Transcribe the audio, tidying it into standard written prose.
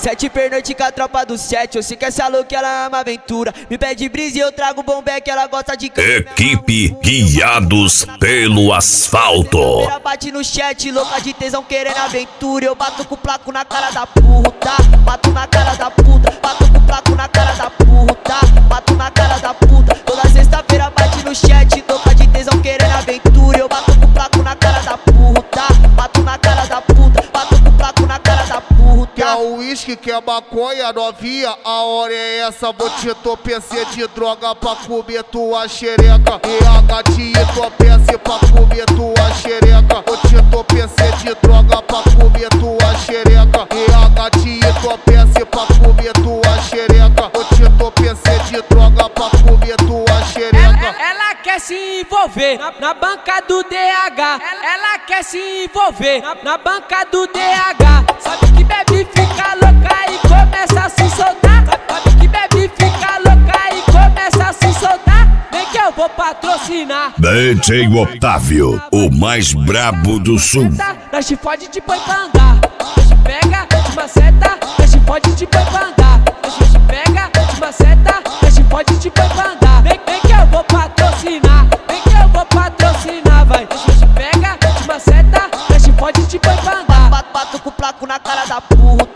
Sete pernoite com a tropa do 7. Eu sei que essa louca ela ama aventura. Me pede brisa e eu trago bombeck, ela gosta de Equipe Guiados pelo Asfalto. Ela bate no chat, louca de tesão querendo aventura. Eu bato com o placo na cara da puta. Bato na cara da puta. Bato com o placo na cara da puta. Bato na cara da puta. Toda sexta-feira bate no chat, louca de tesão querendo aventura. Eu bato com o placo na cara da puta. Bato na cara da puta. Bato com o placo na cara da puta. Quer uísque, quer maconha, novinha? A hora é essa, vou te entorpecer de droga pra comer tua xereca. E a gatinha entorpece pra comer tua xereca. Vou te entorpecer de droga pra comer tua xereca. E a gatinha entorpece pra comer tua xereca. Vou te entorpecer de droga pra comer tua xereca. Ela quer se envolver na banca do DH. Ela quer se envolver na banca do DH. Sabe que bebe, fica louca e começa a se soltar. Sabe que bebe, fica louca e começa a se soltar. Vem que eu vou patrocinar. DJ Otávio, o mais brabo do sul. Nós te fode de põe pra andar. Nós te pega, te maceta. Nós te fode de põe pra andar. Nós te pega, te maceta. Nós te fode de põe pra andar. Vem que eu vou patrocinar. Vem que eu vou patrocinar, vai. Nós te pega, te maceta. Nós te fode de põe pra andar. Bato com o placo na cara da puta.